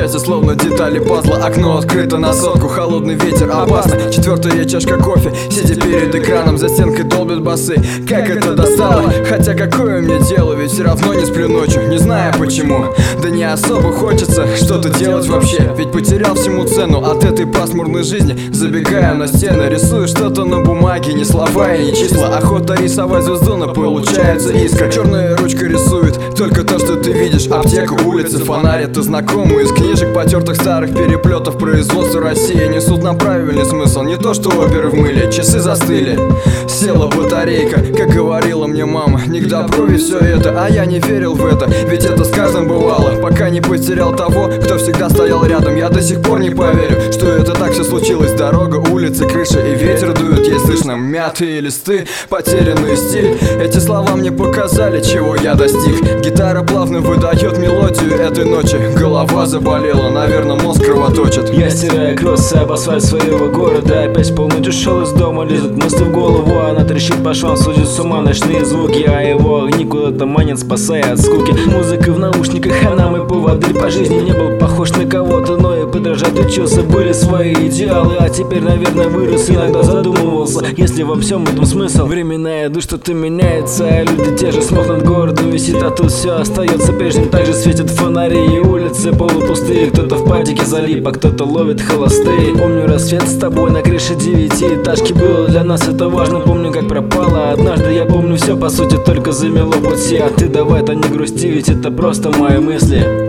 связи, словно детали пазла. Окно открыто на сотку, холодный ветер, опасно. Четвертая чашка кофе, сидя перед экраном, за стенкой долбят басы. Как это достало, хотя какое мне дело, ведь все равно не сплю ночью, не знаю почему. Да не особо хочется что-то делать вообще, ведь потерял всему цену от этой пасмурной жизни. Забегаю на стены, рисую что-то на бумаге, ни слова и ни числа. Охота рисовать звезду, но получается искра. Черная ручка рисует только то, что ты видишь. Аптека, улицы, фонарь, это знакомые из книжек, потертых старых переплетов. Производства России несут нам правильный смысл, не то что оперы в мыле. Часы застыли, села батарейка, как говорила мне мама, не к добру ведь все это, а я не верил в это, ведь это с каждым бывало, пока не потерял того, кто всегда стоял рядом. Я до сих пор не поверю, что это так все случилось. Дорога, улицы, крыша и ветер дуют, ей слышно мятые листы, потерянный стиль. Эти слова мне показали, чего я достиг. Гитара плавно выдает мелодию этой ночи. Голова заболела, наверное, мозг кровоточит. Я стираю кроссы об асфальт своего города. Опять полночь ушел из дома, лезут мысли в голову. Она трещит по швам, судит с ума ночные звуки, а его огни куда-то манят, спасая от скуки. Музыка в наушниках, она мой поводырь по жизни. Не был похож на кого-то, но и подражать учился. Были свои идеалы, а теперь, наверное, вырос. Иногда задумывался, если во всем этом смысл. Времена идут, что-то меняется, а люди те же. Смог над городом висит, а тут все остается прежним. Также светят фонари и улицы полупустые. Кто-то в падике залип, а кто-то ловит холостые. Помню рассвет с тобой на крыше девятиэтажки. Было для нас это важно, помню, как пропало однажды. Я помню все, по сути, только замело пути. А ты давай-то не грусти, ведь это просто мои мысли.